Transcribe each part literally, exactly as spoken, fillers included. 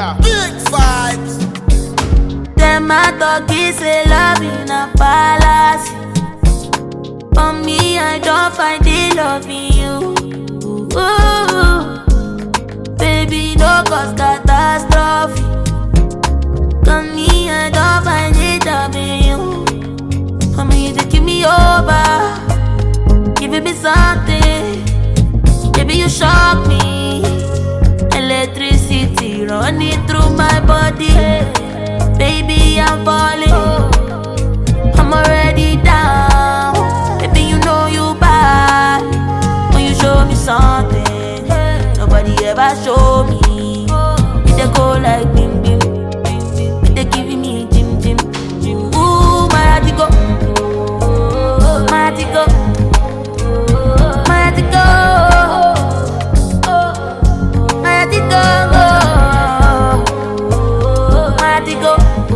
Yeah, big vibes. Them my talkie say love in a palace. For me, I don't find the love in you. Ooh, baby, no cause catastrophe. Come me, I don't find it love in you. Come here to give me over, giving me something. Baby, you shock me. Electricity running through my body. Baby, I'm falling. I'm already down. Baby, you know you bad. When you show me something nobody ever show me. They go like bim bim. They giving me jim jim. Ooh, my heart go. My heart go. My heart go. My heart go. My heart go.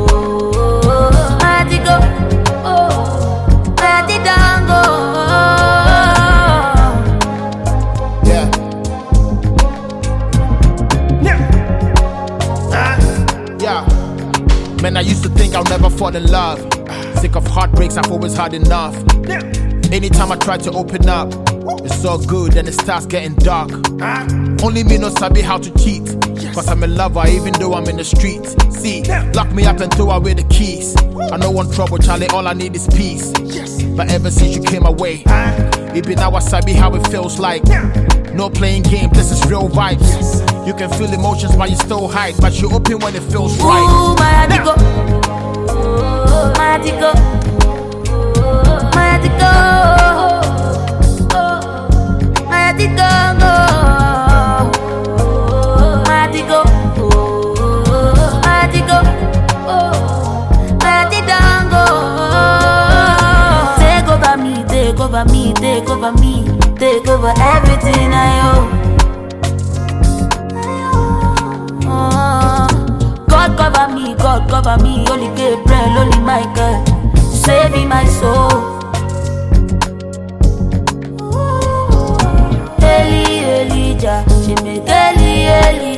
Man, I used to think I'll never fall in love. Sick of heartbreaks, I've always had enough. Anytime I try to open up, it's so good, then it starts getting dark. Only me no sabi how to cheat, cause I'm a lover even though I'm in the streets. See, lock me up and throw away the keys. I don't want trouble, Charlie, all I need is peace. But ever since you came away, it be now I sabi how it feels like. No playing games, this is real vibes. You can feel emotions but you still hide, but you open when it feels right. Ooh, my heart go. My heart go. My heart go. My heart go. My heart go. My heart go. My heart go. Take over me, take over me, take over me, take over everything I own. God cover me, God cover me, only Gabriel, only Michael, saving my soul. Eli, Elijah, she make Eli, Eli.